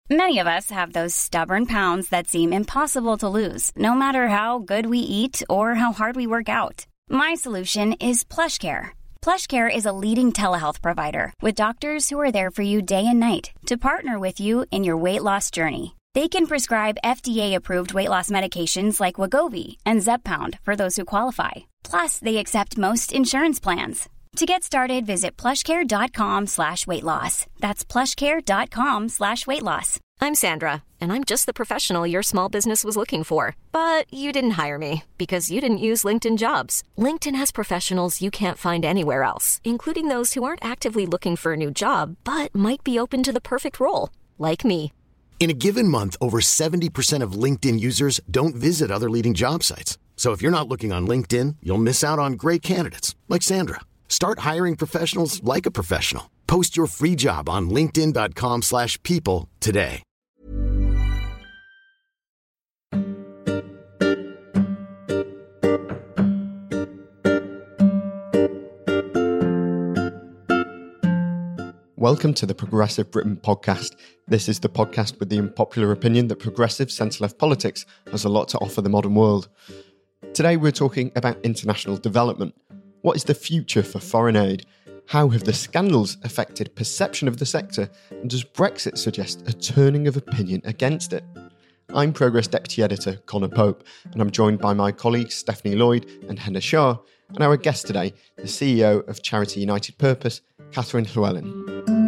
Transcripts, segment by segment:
Many of us have those stubborn pounds that seem impossible to lose, no matter how good we eat or how hard we work out. My solution is PlushCare. PlushCare is a leading telehealth provider with doctors who are there for you day and night to partner with you in your weight loss journey. They can prescribe FDA-approved weight loss medications like Wegovy and Zepbound for those who qualify. Plus, they accept most insurance plans. To get started, visit plushcare.com/weightloss. That's plushcare.com/weightloss. I'm Sandra, and I'm just the professional your small business was looking for. But you didn't hire me because you didn't use LinkedIn Jobs. LinkedIn has professionals you can't find anywhere else, including those who aren't actively looking for a new job, but might be open to the perfect role, like me. In a given month, over 70% of LinkedIn users don't visit other leading job sites. So if you're not looking on LinkedIn, you'll miss out on great candidates like Sandra. Start hiring professionals like a professional. Post your free job on linkedin.com/people today. Welcome to the Progressive Britain podcast. This is the podcast with the unpopular opinion that progressive centre-left politics has a lot to offer the modern world. Today we're talking about international development. What is the future for foreign aid? How have the scandals affected perception of the sector? And does Brexit suggest a turning of opinion against it? I'm Progress Deputy Editor Conor Pope, and I'm joined by my colleagues Stephanie Lloyd and Henna Shah, and our guest today, the CEO of Charity United Purpose, Catherine Llewellyn.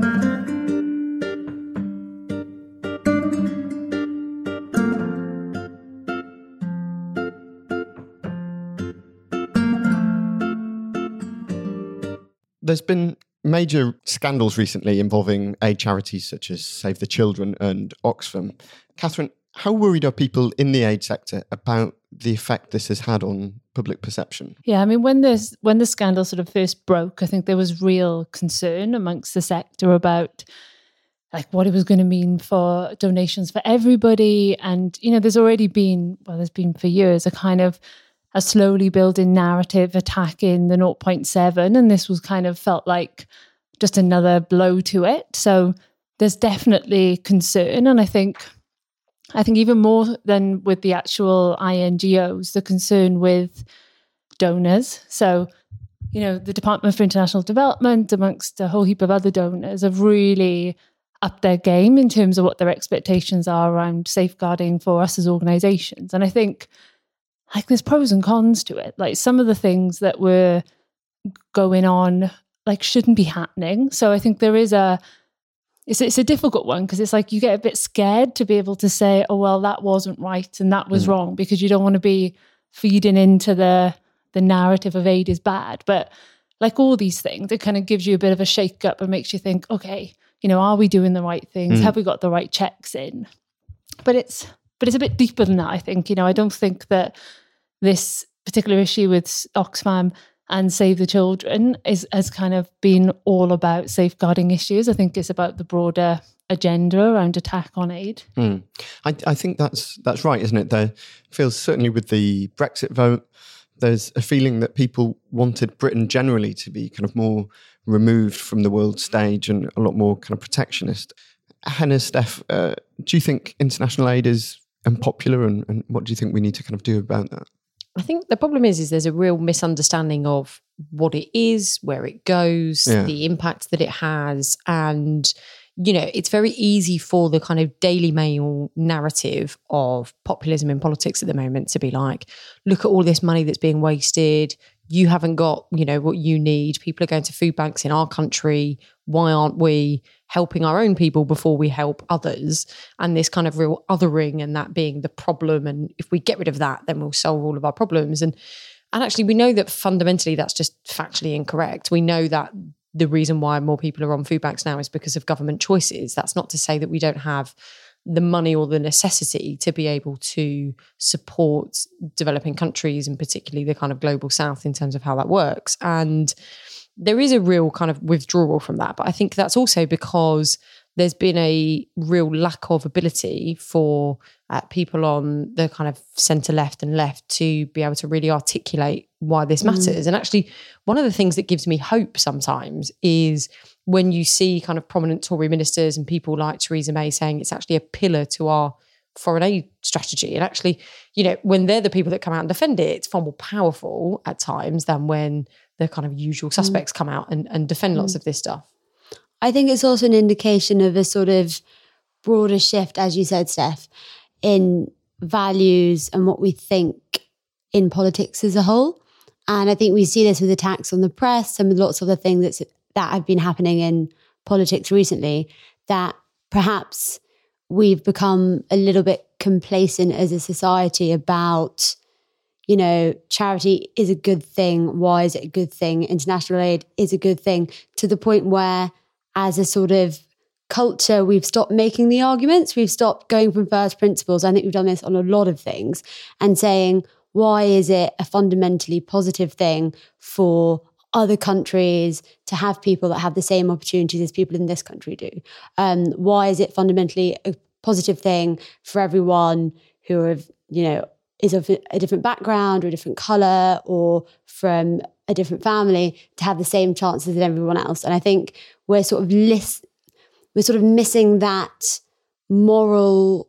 There's been major scandals recently involving aid charities such as Save the Children and Oxfam. Catherine, how worried are people in the aid sector about the effect this has had on public perception? Yeah, I mean, when the scandal sort of first broke, I think there was real concern amongst the sector about like what it was going to mean for donations for everybody. And, you know, there's been for years a kind of a slowly building narrative attacking the 0.7, and this was kind of felt like just another blow to it. So there's definitely concern, and I think even more than with the actual INGOs, the concern with donors. So, you know, the Department for International Development, amongst a whole heap of other donors, have really upped their game in terms of what their expectations are around safeguarding for us as organisations. And I think like there's pros and cons to it. Like some of the things that were going on like shouldn't be happening. So I think there is it's a difficult one because it's like you get a bit scared to be able to say, oh, well, that wasn't right and that was wrong, because you don't want to be feeding into the narrative of aid is bad. But like all these things, it kind of gives you a bit of a shake up and makes you think, okay, you know, are we doing the right things? Have we got the right checks in? But it's a bit deeper than that, I think. You know, I don't think that this particular issue with Oxfam and Save the Children has kind of been all about safeguarding issues. I think it's about the broader agenda around attack on aid. I think that's right, isn't it? There feels, certainly with the Brexit vote, there's a feeling that people wanted Britain generally to be kind of more removed from the world stage and a lot more kind of protectionist. Henna, Steph, do you think international aid is unpopular, and what do you think we need to kind of do about that? I think the problem is there's a real misunderstanding of what it is, where it goes, the impact that it has. And, you know, it's very easy for the kind of Daily Mail narrative of populism in politics at the moment to be like, look at all this money that's being wasted. You haven't got, you know, what you need. People are going to food banks in our country. Why aren't we helping our own people before we help others? And this kind of real othering, and that being the problem. And if we get rid of that, then we'll solve all of our problems. And actually, we know that fundamentally that's just factually incorrect. We know that the reason why more people are on food banks now is because of government choices. That's not to say that we don't have the money or the necessity to be able to support developing countries, and particularly the kind of global south in terms of how that works. And there is a real kind of withdrawal from that. But I think that's also because there's been a real lack of ability for people on the kind of centre left and left to be able to really articulate why this matters. And actually, one of the things that gives me hope sometimes is when you see kind of prominent Tory ministers and people like Theresa May saying it's actually a pillar to our foreign aid strategy, and actually, you know, when they're the people that come out and defend it, it's far more powerful at times than when the kind of usual suspects come out and defend lots of this stuff. I think it's also an indication of a sort of broader shift, as you said, Steph, in values and what we think in politics as a whole. And I think we see this with attacks on the press and with lots of the things that have been happening in politics recently, that perhaps we've become a little bit complacent as a society about, you know, charity is a good thing. Why is it a good thing? International aid is a good thing, to the point where as a sort of culture, we've stopped making the arguments. We've stopped going from first principles. I think we've done this on a lot of things and saying, why is it a fundamentally positive thing for other countries to have people that have the same opportunities as people in this country do? Why is it fundamentally a positive thing for everyone who have, you know, is of a different background or a different colour or from a different family to have the same chances as everyone else? And I think we're sort of missing that moral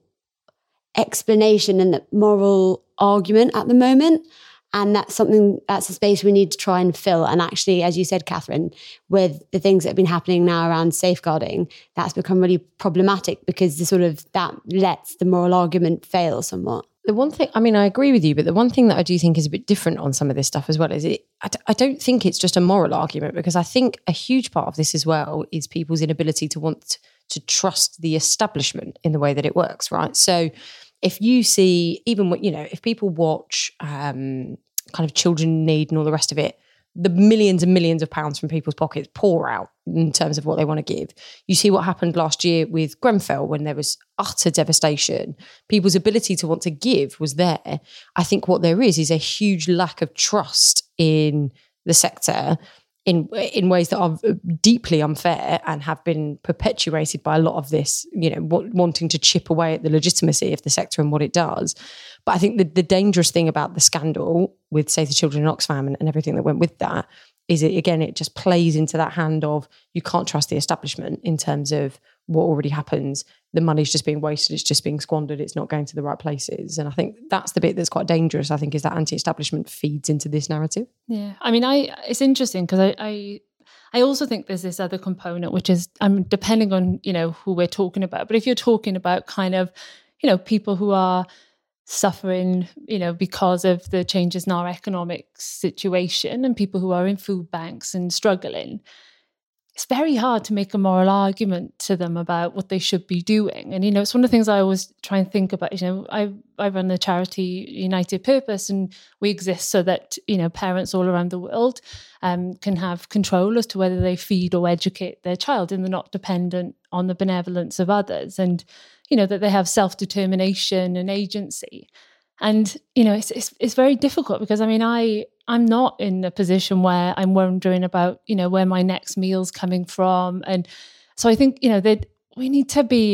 explanation and that moral argument at the moment. And that's a space we need to try and fill. And actually, as you said, Catherine, with the things that have been happening now around safeguarding, that's become really problematic because that lets the moral argument fail somewhat. The one thing, I mean, I agree with you, but the one thing that I do think is a bit different on some of this stuff as well is I don't think it's just a moral argument, because I think a huge part of this as well is people's inability to want to trust the establishment in the way that it works, right? So if you see, even what, you know, if people watch kind of Children in Need and all the rest of it, the millions and millions of pounds from people's pockets pour out in terms of what they want to give. You see what happened last year with Grenfell when there was utter devastation. People's ability to want to give was there. I think what there is a huge lack of trust in the sector in ways that are deeply unfair and have been perpetuated by a lot of this, you know, wanting to chip away at the legitimacy of the sector and what it does. But I think the dangerous thing about the scandal with Save the Children in Oxfam and everything that went with that is it just plays into that hand of you can't trust the establishment in terms of what already happens. The money's just being wasted, it's just being squandered, it's not going to the right places. And I think that's the bit that's quite dangerous, I think, is that anti-establishment feeds into this narrative. Yeah, I mean, it's interesting because I also think there's this other component, which is, depending on, you know, who we're talking about, but if you're talking about kind of, you know, people who are suffering, you know, because of the changes in our economic situation and people who are in food banks and struggling, it's very hard to make a moral argument to them about what they should be doing. And, you know, it's one of the things I always try and think about. You know, I run the charity United Purpose, and we exist so that, you know, parents all around the world can have control as to whether they feed or educate their child, and they're not dependent on the benevolence of others, and, you know, that they have self-determination and agency. And, you know, it's very difficult because, I mean, I'm not in a position where I'm wondering about, you know, where my next meal's coming from. And so I think, you know, that we need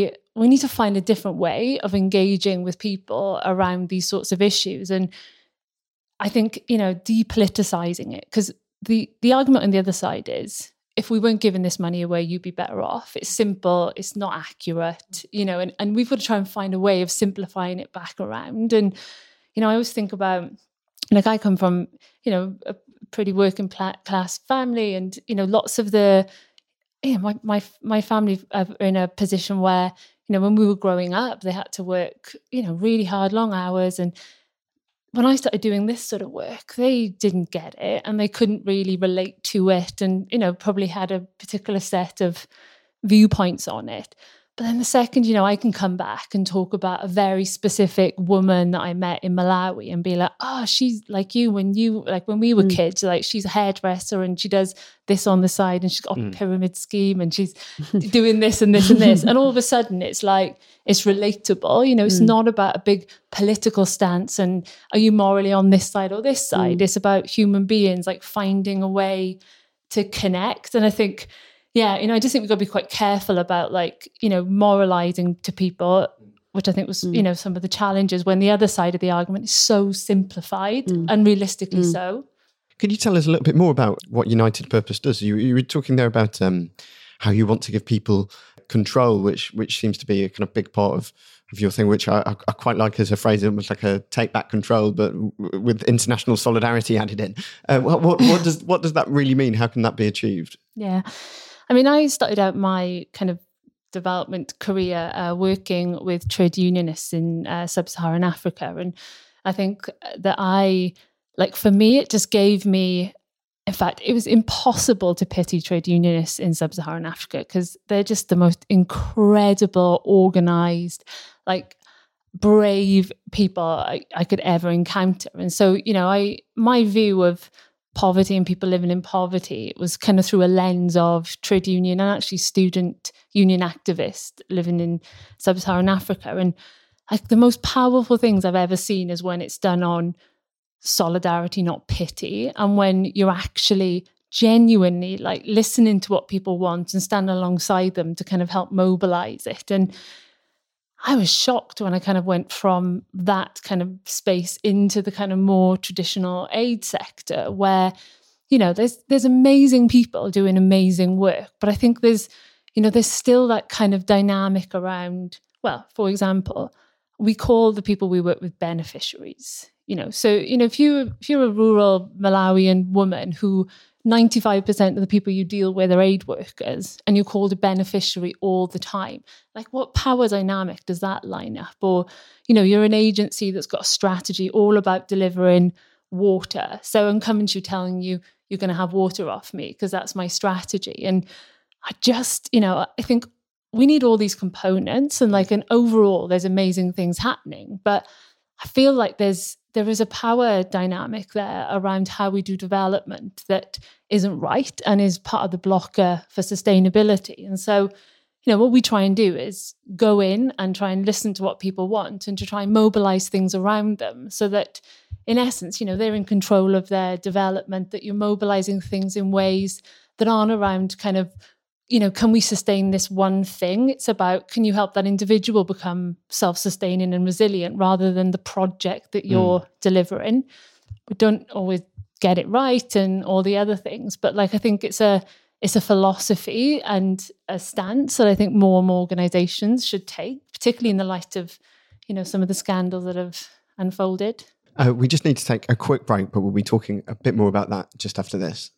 to find a different way of engaging with people around these sorts of issues. And I think, you know, depoliticizing it, because the argument on the other side is, if we weren't giving this money away, you'd be better off. It's simple, it's not accurate, you know, and we've got to try and find a way of simplifying it back around. And, you know, I always think about, like, I come from, you know, a pretty working class family, and, you know, lots of my family are in a position where, you know, when we were growing up, they had to work, you know, really hard, long hours. And when I started doing this sort of work, they didn't get it and they couldn't really relate to it, and, you know, probably had a particular set of viewpoints on it. But then the second, you know, I can come back and talk about a very specific woman that I met in Malawi and be like, oh, she's like you when we were kids, like, she's a hairdresser and she does this on the side and she's got a pyramid scheme and she's doing this and this and this. And all of a sudden it's like, it's relatable. You know, it's not about a big political stance and are you morally on this side or this side? It's about human beings, like, finding a way to connect. And I think, yeah, you know, I just think we've got to be quite careful about, like, you know, moralizing to people, which I think was, you know, some of the challenges when the other side of the argument is so simplified, unrealistically so. Could you tell us a little bit more about what United Purpose does? You were talking there about how you want to give people control, which seems to be a kind of big part of your thing, which I quite like as a phrase, almost like a take back control, but with international solidarity added in. What does that really mean? How can that be achieved? Yeah. I mean, I started out my kind of development career working with trade unionists in sub-Saharan Africa. And I think that for me, it just gave me, in fact, it was impossible to pity trade unionists in sub-Saharan Africa because they're just the most incredible, organised, brave people I could ever encounter. And so, my view of poverty and people living in poverty was kind of through a lens of trade union and actually student union activists living in sub-Saharan Africa. And the most powerful things I've ever seen is when it's done on solidarity, not pity, and when you're actually genuinely listening to what people want and stand alongside them to kind of help mobilize it. And I was shocked when I kind of went from that kind of space into the kind of more traditional aid sector where, there's amazing people doing amazing work. But I think there's still that kind of dynamic around, well, for example, we call the people we work with beneficiaries. If you're a rural Malawian woman who 95% of the people you deal with are aid workers and you're called a beneficiary all the time, what power dynamic does that line up? Or, you're an agency that's got a strategy all about delivering water. So I'm coming to you telling you you're going to have water off me because that's my strategy. And I just, I think we need all these components and overall there's amazing things happening. But I feel like there is a power dynamic there around how we do development that isn't right and is part of the blocker for sustainability. And so, what we try and do is go in and try and listen to what people want and to try and mobilize things around them so that, in essence, they're in control of their development, that you're mobilizing things in ways that aren't around kind of, can we sustain this one thing? It's about, can you help that individual become self-sustaining and resilient rather than the project that you're delivering? We don't always get it right and all the other things, but I think it's a philosophy and a stance that I think more and more organizations should take, particularly in the light of, some of the scandals that have unfolded. We just need to take a quick break, but we'll be talking a bit more about that just after this.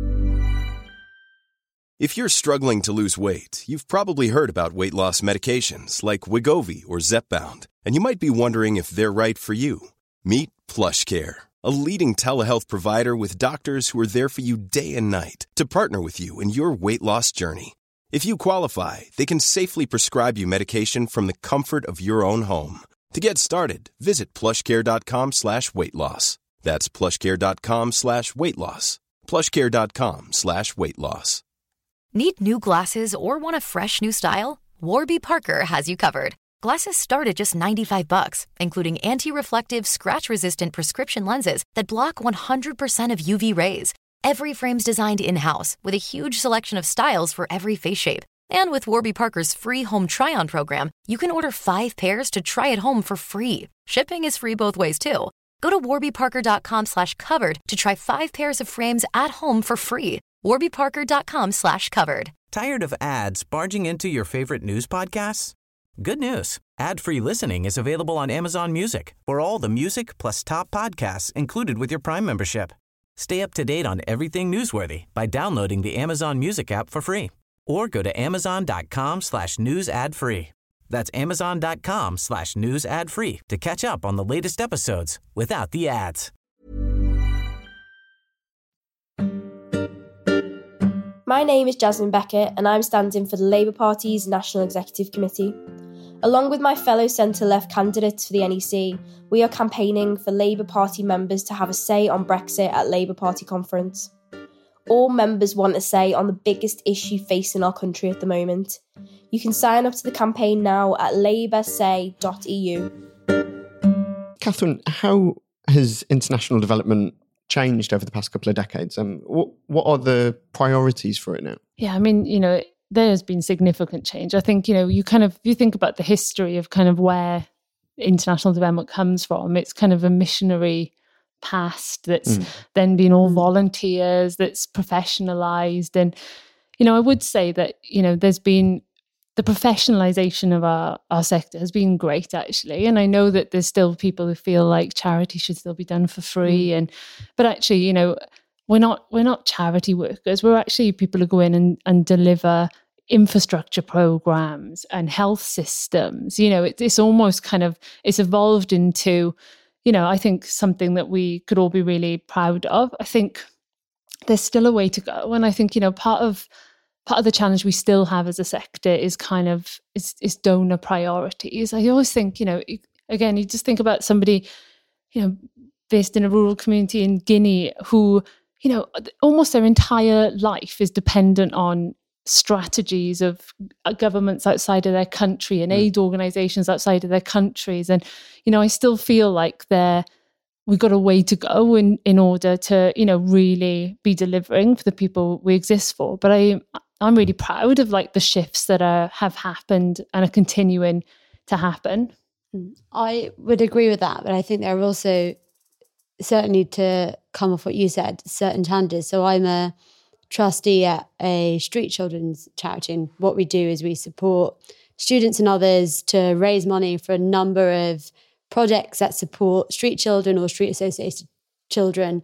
If you're struggling to lose weight, you've probably heard about weight loss medications like Wegovy or Zepbound, and you might be wondering if they're right for you. Meet PlushCare, a leading telehealth provider with doctors who are there for you day and night to partner with you in your weight loss journey. If you qualify, they can safely prescribe you medication from the comfort of your own home. To get started, visit plushcare.com/weightloss. That's plushcare.com/weightloss. plushcare.com/weightloss. Need new glasses or want a fresh new style? Warby Parker has you covered. Glasses start at just $95, including anti-reflective, scratch-resistant prescription lenses that block 100% of UV rays. Every frame's designed in-house with a huge selection of styles for every face shape. And with Warby Parker's free home try-on program, you can order 5 pairs to try at home for free. Shipping is free both ways, too. Go to warbyparker.com/covered to try 5 pairs of frames at home for free. warbyparker.com/covered. Tired of ads barging into your favorite news podcasts? Good news. Ad-free listening is available on Amazon Music for all the music plus top podcasts included with your Prime membership. Stay up to date on everything newsworthy by downloading the Amazon Music app for free or go to amazon.com/news ad free. That's amazon.com/news ad free to catch up on the latest episodes without the ads. My name is Jasmine Beckett and I'm standing for the Labour Party's National Executive Committee. Along with my fellow centre-left candidates for the NEC, we are campaigning for Labour Party members to have a say on Brexit at Labour Party conference. All members want a say on the biggest issue facing our country at the moment. You can sign up to the campaign now at laboursay.eu. Catherine, how has international development changed over the past couple of decades? What are the priorities for it now? Yeah, I mean, there has been significant change. I think, you think about the history of kind of where international development comes from. It's kind of a missionary past that's then been all volunteers, that's professionalized. And, I would say that, there's been the professionalization of our sector has been great, actually. And I know that there's still people who feel like charity should still be done for free. But actually, we're not charity workers. We're actually people who go in and deliver infrastructure programs and health systems. It's almost it's evolved into, I think something that we could all be really proud of. I think there's still a way to go. And I think, part of the challenge we still have as a sector is is donor priorities. I always think, again, you just think about somebody, based in a rural community in Guinea who, almost their entire life is dependent on strategies of governments outside of their country and aid organizations outside of their countries. And, I still feel like we've got a way to go in order to, really be delivering for the people we exist for. But I'm really proud of the shifts that have happened and are continuing to happen. I would agree with that, but I think there are also, certainly to come off what you said, certain challenges. So I'm a trustee at a street children's charity, and what we do is we support students and others to raise money for a number of projects that support street children or street associated children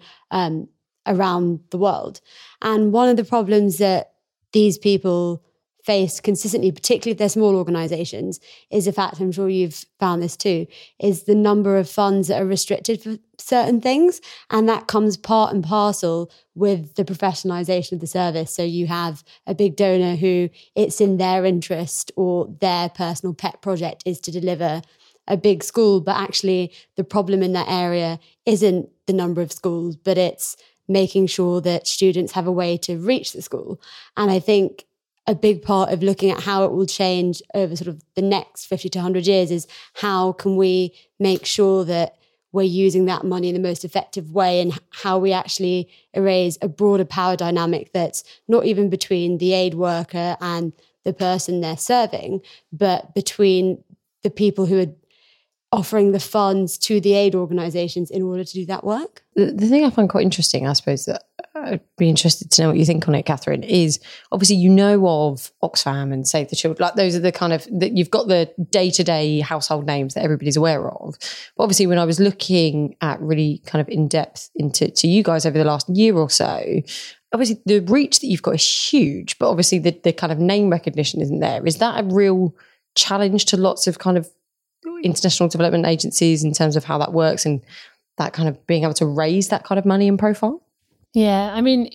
around the world. And one of the problems that these people face consistently, particularly if they're small organisations, is the fact, I'm sure you've found this too, is the number of funds that are restricted for certain things. And that comes part and parcel with the professionalisation of the service. So you have a big donor who it's in their interest or their personal pet project is to deliver a big school, but actually the problem in that area isn't the number of schools, but it's making sure that students have a way to reach the school. And I think a big part of looking at how it will change over sort of the next 50 to 100 years is how can we make sure that we're using that money in the most effective way, and how we actually erase a broader power dynamic that's not even between the aid worker and the person they're serving, but between the people who are offering the funds to the aid organisations in order to do that work. The thing I find quite interesting, I suppose, that I'd be interested to know what you think on it, Catherine, is obviously of Oxfam and Save the Children. Like those are the kind of, you've got the day-to-day household names that everybody's aware of. But obviously when I was looking at really kind of in-depth into you guys over the last year or so, obviously the reach that you've got is huge, but obviously the kind of name recognition isn't there. Is that a real challenge to lots of kind of international development agencies in terms of how that works and that kind of being able to raise that kind of money and profile? Yeah, I mean,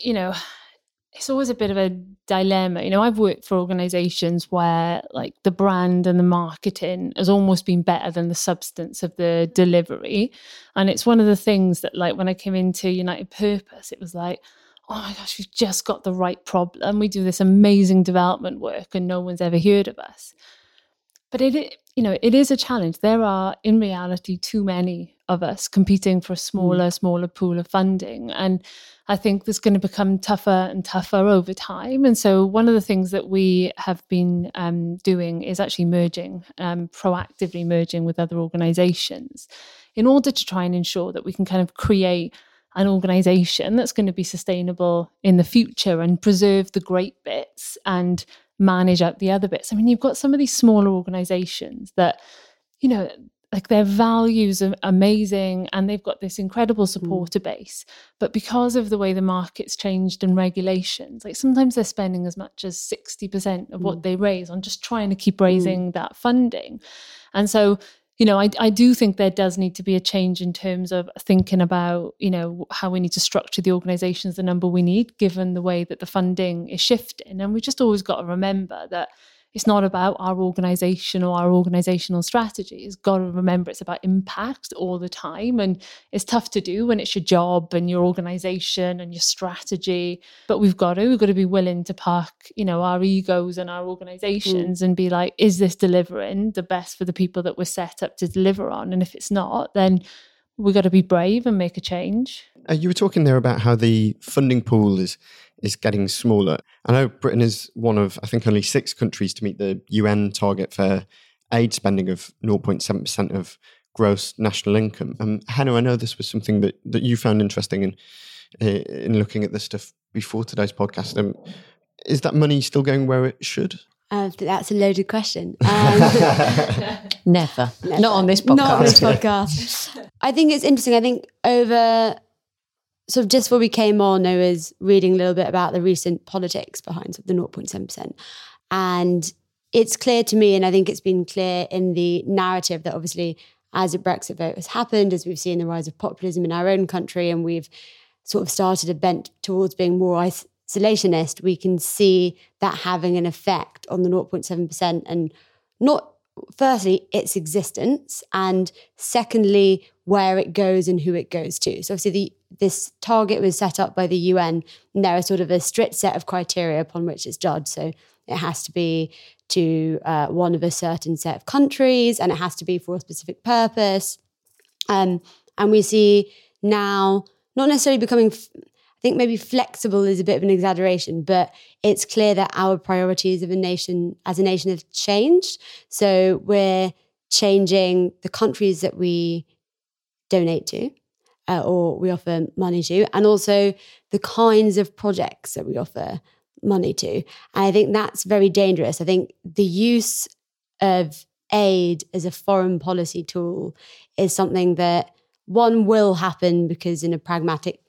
it's always a bit of a dilemma. I've worked for organisations where the brand and the marketing has almost been better than the substance of the delivery. And it's one of the things that when I came into United Purpose, it was like, oh my gosh, we've just got the right problem. We do this amazing development work and no one's ever heard of us. But it is a challenge. There are, in reality, too many of us competing for a smaller pool of funding. And I think this is going to become tougher and tougher over time. And so one of the things that we have been doing is actually proactively merging with other organisations in order to try and ensure that we can kind of create an organisation that's going to be sustainable in the future and preserve the great bits and manage out the other bits. I mean, you've got some of these smaller organizations that, their values are amazing and they've got this incredible supporter base. But because of the way the market's changed and regulations, sometimes they're spending as much as 60% of what they raise on just trying to keep raising that funding. And so, I do think there does need to be a change in terms of thinking about, how we need to structure the organisations, the number we need, given the way that the funding is shifting. And we just always got to remember that it's not about our organisation or our organisational strategy. It's got to remember it's about impact all the time. And it's tough to do when it's your job and your organisation and your strategy. But we've got to be willing to park, our egos and our organisations and be like, is this delivering the best for the people that we're set up to deliver on? And if it's not, then we've got to be brave and make a change. You were talking there about how the funding pool is getting smaller. I know Britain is one of, I think, only 6 countries to meet the UN target for aid spending of 0.7% of gross national income. Hannah, I know this was something that you found interesting in looking at this stuff before today's podcast. is that money still going where it should? That's a loaded question. Never. Not on this podcast. Not on this podcast. I think it's interesting. I think over sort of just before we came on, I was reading a little bit about the recent politics behind sort of the 0.7%. And it's clear to me, and I think it's been clear in the narrative that obviously as a Brexit vote has happened, as we've seen the rise of populism in our own country, and we've sort of started a bent towards being more isolationist, we can see that having an effect on the 0.7%, and not, firstly, its existence, and secondly, where it goes and who it goes to. So obviously this target was set up by the UN, and there are sort of a strict set of criteria upon which it's judged. So it has to be to one of a certain set of countries, and it has to be for a specific purpose. And we see now, not necessarily becoming, I think maybe flexible is a bit of an exaggeration, but it's clear that our priorities as a nation have changed. So we're changing the countries that we donate to or we offer money to, and also the kinds of projects that we offer money to. And I think that's very dangerous. I think the use of aid as a foreign policy tool is something that, one, will happen because in a pragmatic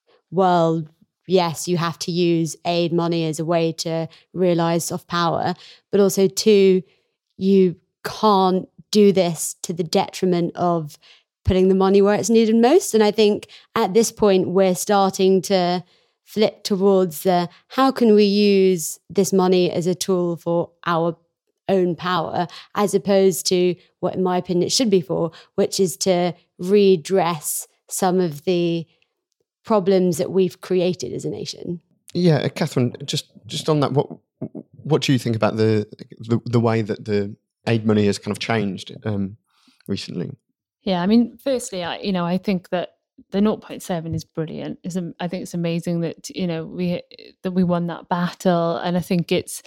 world, yes, you have to use aid money as a way to realise soft power, but also two, you can't do this to the detriment of putting the money where it's needed most. And I think at this point, we're starting to flip towards the how can we use this money as a tool for our own power, as opposed to what, in my opinion, it should be for, which is to redress some of the problems that we've created as a nation. Yeah, Catherine, just on that, what do you think about the way that the aid money has kind of changed recently? Yeah, I mean, firstly, I think that the 0.7 is brilliant. I think it's amazing that we won that battle, and I think it's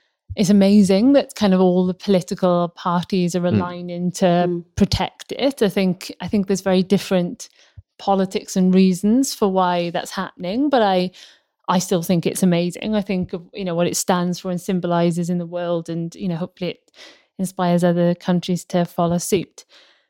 amazing that kind of all the political parties are aligning to protect it. I think there's very different politics and reasons for why that's happening, but I still think it's amazing. I think of what it stands for and symbolises in the world, and hopefully it inspires other countries to follow suit.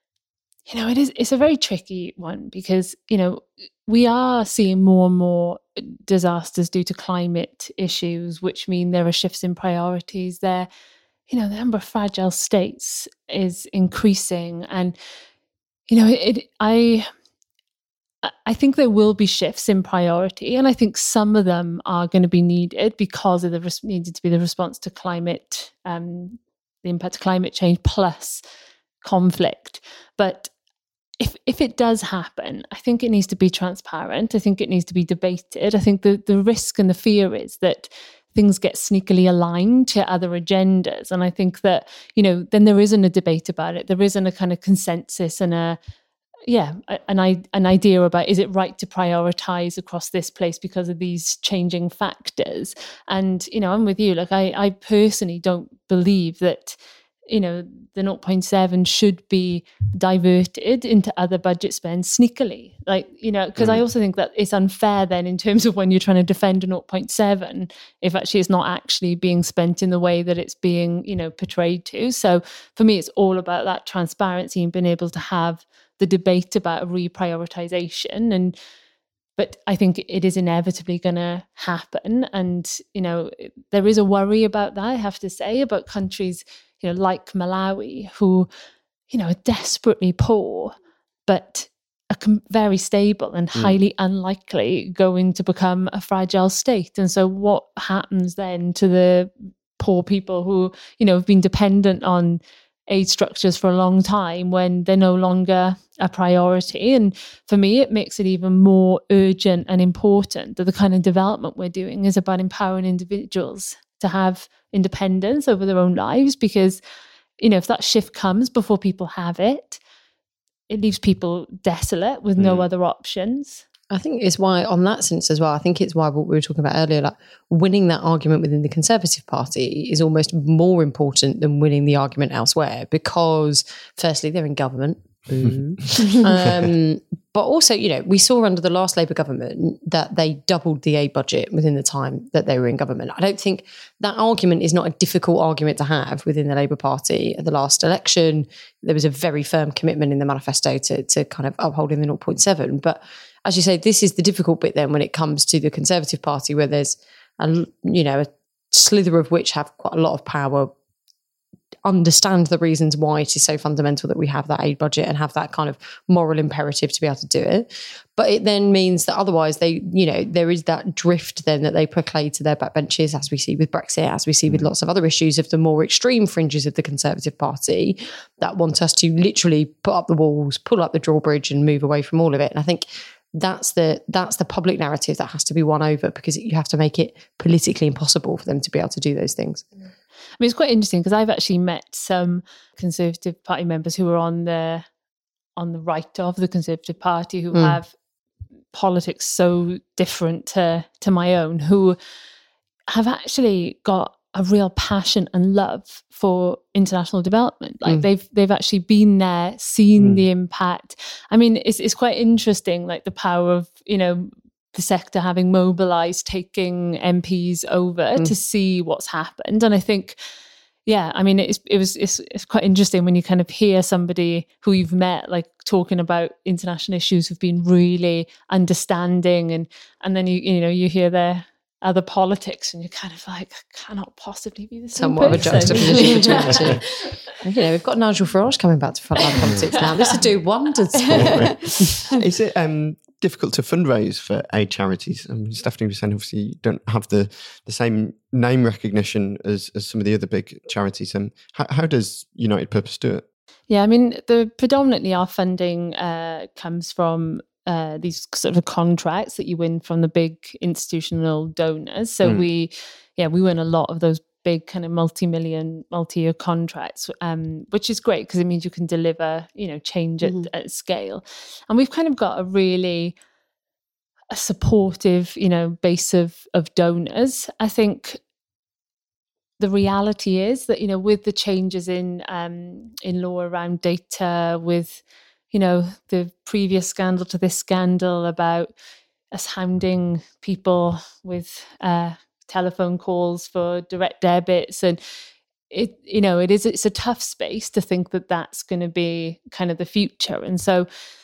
It's a very tricky one because, we are seeing more and more disasters due to climate issues, which mean there are shifts in priorities there. The number of fragile states is increasing. And, I think there will be shifts in priority. And I think some of them are going to be needed because of needed to be the response to climate, the impact of climate change plus conflict. But if it does happen, I think it needs to be transparent. I think it needs to be debated. I think the risk and the fear is that things get sneakily aligned to other agendas. And I think that, then there isn't a debate about it. There isn't a kind of consensus and an idea about, is it right to prioritise across this place because of these changing factors? And, I'm with you. Like, I personally don't believe that the 0.7 should be diverted into other budget spend sneakily. Because I also think that it's unfair then in terms of when you're trying to defend a 0.7, if actually it's not actually being spent in the way that it's being, portrayed to. So for me, it's all about that transparency and being able to have the debate about reprioritization. But I think it is inevitably going to happen. And, there is a worry about that, I have to say, about countries like Malawi, who, are desperately poor, but are very stable and highly unlikely going to become a fragile state. And so what happens then to the poor people who, have been dependent on aid structures for a long time when they're no longer a priority? And for me, it makes it even more urgent and important that the kind of development we're doing is about empowering individuals to have independence over their own lives, because, if that shift comes before people have it, it leaves people desolate with no other options. I think it's why, on that sense as well, I think it's why what we were talking about earlier, like winning that argument within the Conservative Party is almost more important than winning the argument elsewhere, because firstly, they're in government. But also, we saw under the last Labour government that they doubled the aid budget within the time that they were in government. I don't think that argument is not a difficult argument to have within the Labour Party. At the last election, there was a very firm commitment in the manifesto to kind of upholding the 0.7. But as you say, this is the difficult bit then when it comes to the Conservative Party, where there's a slither of which have quite a lot of power, understand the reasons why it is so fundamental that we have that aid budget and have that kind of moral imperative to be able to do it. But it then means that otherwise there is that drift then that they proclaim to their backbenches, as we see with Brexit, as we see with lots of other issues of the more extreme fringes of the Conservative Party that want us to literally put up the walls, pull up the drawbridge and move away from all of it. And I think that's the public narrative that has to be won over, because you have to make it politically impossible for them to be able to do those things. I mean, it's quite interesting because I've actually met some Conservative Party members who are on the right of the Conservative Party who have politics so different to my own, who have actually got a real passion and love for international development. Like they've actually been there, seen the impact. I mean, it's quite interesting, like the power of, the sector having mobilised, taking MPs over to see what's happened. And I think, it's quite interesting when you kind of hear somebody who you've met, like talking about international issues, who've been really understanding, and then you hear their other politics, and you're kind of like, I cannot possibly be the same Somewhat person. of a juxtaposition between the two. We've got Nigel Farage coming back to frontline politics now. This would do wonders for it. Is it difficult to fundraise for aid charities? Stephanie was saying, obviously, you don't have the same name recognition as some of the other big charities. How does United Purpose do it? Yeah, I mean, predominantly our funding comes from these sort of contracts that you win from the big institutional donors. So we win a lot of those big kind of multi-year contracts, which is great because it means you can deliver, change at scale. And we've kind of got a supportive, base of donors. I think the reality is that, with the changes in law around data, with the previous scandal to this scandal about us hounding people with telephone calls for direct debits, and it's a tough space to think that that's going to be kind of the future. And so,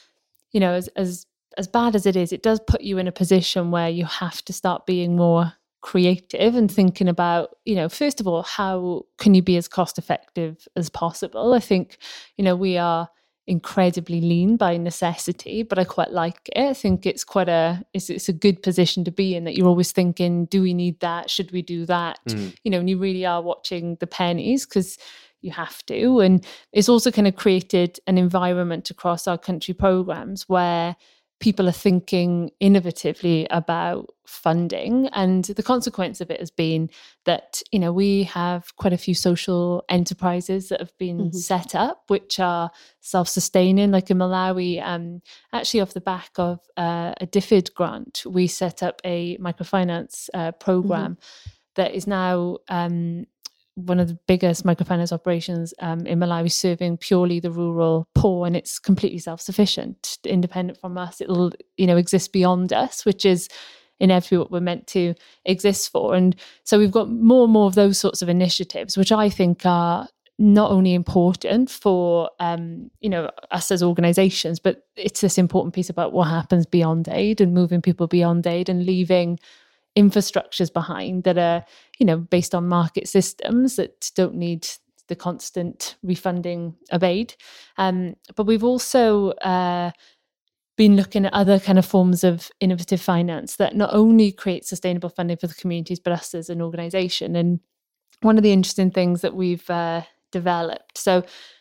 as bad as it is, it does put you in a position where you have to start being more creative and thinking about, first of all, how can you be as cost effective as possible? I think, we are incredibly lean by necessity, but I quite like it. I think it's it's a good position to be in, that you're always thinking, do we need that? Should we do that? And you really are watching the pennies because you have to. And it's also kind of created an environment across our country programs where people are thinking innovatively about funding. And the consequence of it has been that, we have quite a few social enterprises that have been set up, which are self-sustaining. Like in Malawi, actually off the back of a DFID grant, we set up a microfinance program that is now one of the biggest microfinance operations in Malawi, serving purely the rural poor, and it's completely self-sufficient, independent from us. It'll, exist beyond us, which is inevitably what we're meant to exist for. And so we've got more and more of those sorts of initiatives, which I think are not only important for, us as organisations, but it's this important piece about what happens beyond aid and moving people beyond aid and leaving infrastructures behind that are, based on market systems that don't need the constant refunding of aid. But we've also been looking at other kind of forms of innovative finance that not only create sustainable funding for the communities, but us as an organisation. And one of the interesting things that we've developed, so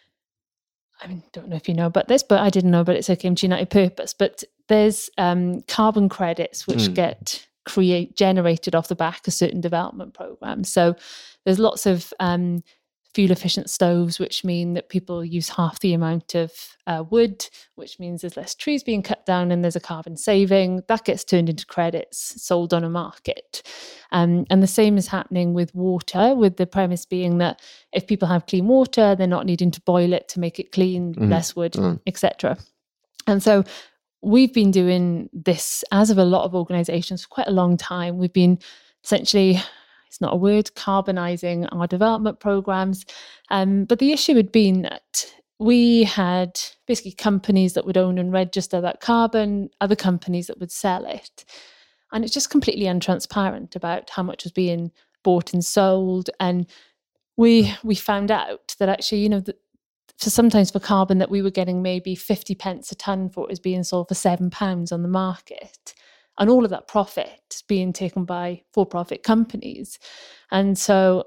I don't know if you know about this, but I didn't know about it, so I came to United Purpose. But there's carbon credits which get generated off the back of certain development programs. So there's lots of fuel efficient stoves, which mean that people use half the amount of wood, which means there's less trees being cut down and there's a carbon saving. That gets turned into credits, sold on a market. And the same is happening with water, with the premise being that if people have clean water, they're not needing to boil it to make it clean, less wood, etc. And so we've been doing this, as of a lot of organisations, for quite a long time. We've been essentially, it's not a word, carbonising our development programmes. But the issue had been that we had basically companies that would own and register that carbon, other companies that would sell it. And it's just completely untransparent about how much was being bought and sold. And we found out that actually, sometimes for carbon that we were getting maybe 50 pence a tonne for, is being sold for £7 on the market. And all of that profit is being taken by for-profit companies. And so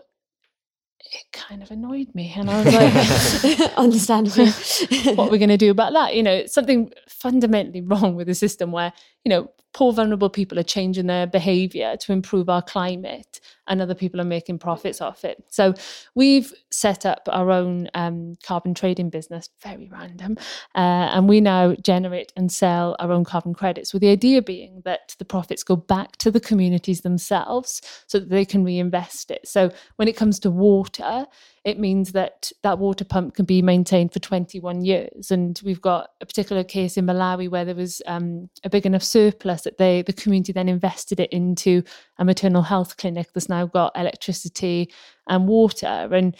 it kind of annoyed me. And I was like, understandably, what are we going to do about that? It's something fundamentally wrong with the system where, poor, vulnerable people are changing their behaviour to improve our climate and other people are making profits off it. So we've set up our own carbon trading business, very random, and we now generate and sell our own carbon credits, with the idea being that the profits go back to the communities themselves so that they can reinvest it. So when it comes to water, it means that that water pump can be maintained for 21 years. And we've got a particular case in Malawi where there was a big enough surplus that the community then invested it into a maternal health clinic that's now got electricity and water. And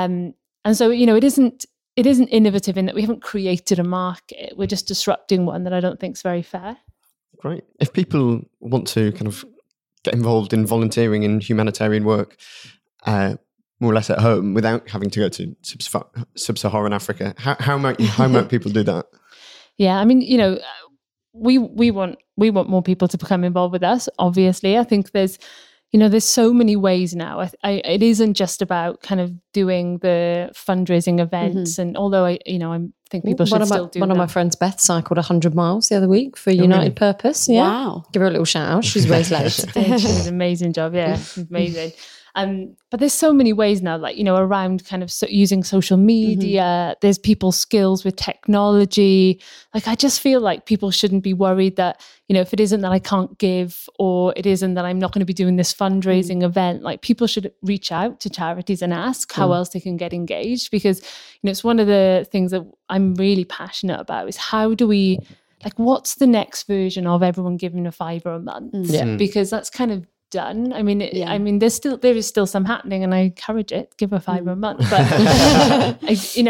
so, it isn't innovative in that we haven't created a market. We're just disrupting one that I don't think is very fair. Great. If people want to kind of get involved in volunteering in humanitarian work, more or less at home, without having to go to sub-Saharan Africa, how might people do that? Yeah, I mean, we want more people to become involved with us. Obviously, I think there's so many ways now. It isn't just about kind of doing the fundraising events, and although I think people should still do. One of my friends, Beth, cycled 100 miles the other week for United Purpose. Yeah. Wow! Give her a little shout out. She's raised loads. She did an amazing job. Yeah, amazing. But there's so many ways now, like, around kind of using social media. There's people's skills with technology. Like, I just feel like people shouldn't be worried that, if it isn't that I can't give, or it isn't that I'm not going to be doing this fundraising event, like, people should reach out to charities and ask how else they can get engaged. Because, it's one of the things that I'm really passionate about is how do we, like, what's the next version of everyone giving a £5 a month? Because that's kind of done. I mean, there is still some happening, and I encourage it. Give a £5 a month, but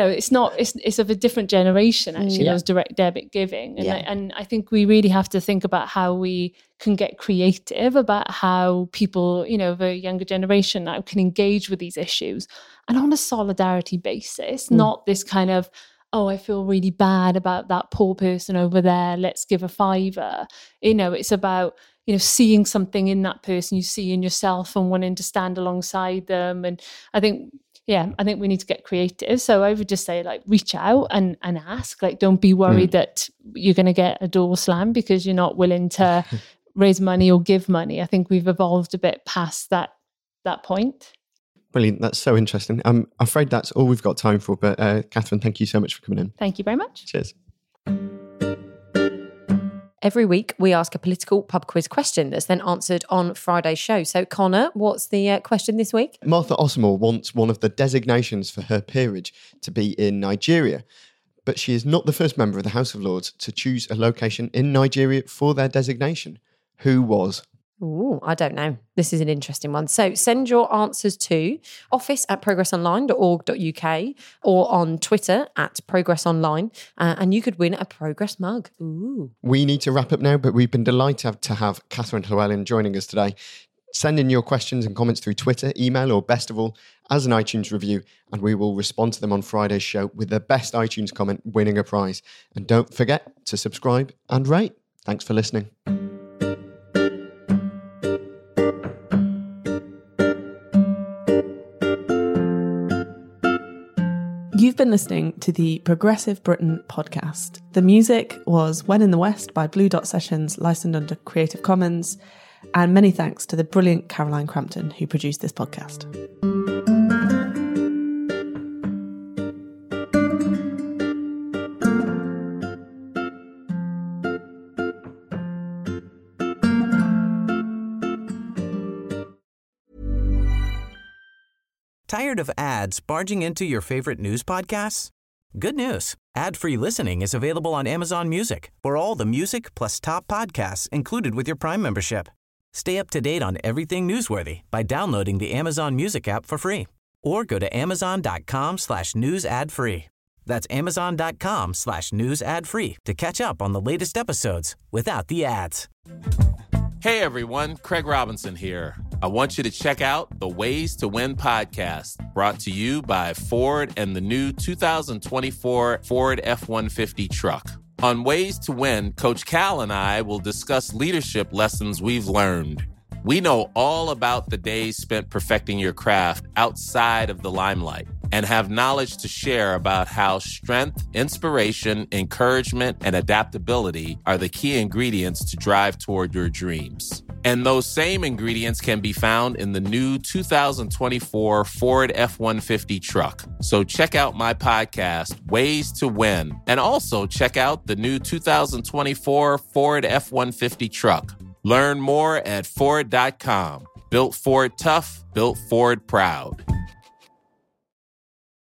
it's of a different generation. Actually, those direct debit giving, and I think we really have to think about how we can get creative about how people, the younger generation now can engage with these issues, and on a solidarity basis, not this kind of, oh, I feel really bad about that poor person over there, let's give a £5. It's about seeing something in that person you see in yourself and wanting to stand alongside them. And I think we need to get creative. So I would just say, like, reach out and ask. Like, don't be worried that you're going to get a door slam because you're not willing to raise money or give money. I think we've evolved a bit past that point. Brilliant. That's so interesting. I'm afraid that's all we've got time for. But Catherine, thank you so much for coming in. Thank you very much. Cheers. Every week, we ask a political pub quiz question that's then answered on Friday's show. So, Connor, what's the question this week? Martha Ossamore wants one of the designations for her peerage to be in Nigeria, but she is not the first member of the House of Lords to choose a location in Nigeria for their designation. Who was? Ooh, I don't know. This is an interesting one. So send your answers to office@progressonline.org.uk or on Twitter @progressonline, and you could win a Progress mug. Ooh. We need to wrap up now, but we've been delighted to have Catherine Llewellyn joining us today. Send in your questions and comments through Twitter, email, or best of all, as an iTunes review, and we will respond to them on Friday's show with the best iTunes comment winning a prize. And don't forget to subscribe and rate. Thanks for listening. You've been listening to the Progressive Britain podcast. The music was When in the West by Blue Dot Sessions, licensed under Creative Commons. And many thanks to the brilliant Caroline Crampton who produced this podcast. Tired of ads barging into your favorite news podcasts? Good news. Ad-free listening is available on Amazon Music for all the music plus top podcasts included with your Prime membership. Stay up to date on everything newsworthy by downloading the Amazon Music app for free or go to amazon.com/news ad free. That's amazon.com/news ad free to catch up on the latest episodes without the ads. Hey everyone, Craig Robinson here. I want you to check out the Ways to Win podcast, brought to you by Ford and the new 2024 Ford F-150 truck. On Ways to Win, Coach Cal and I will discuss leadership lessons we've learned. We know all about the days spent perfecting your craft outside of the limelight and have knowledge to share about how strength, inspiration, encouragement, and adaptability are the key ingredients to drive toward your dreams. And those same ingredients can be found in the new 2024 Ford F-150 truck. So check out my podcast, Ways to Win, and also check out the new 2024 Ford F-150 truck. Learn more at Ford.com. Built Ford tough, built Ford proud.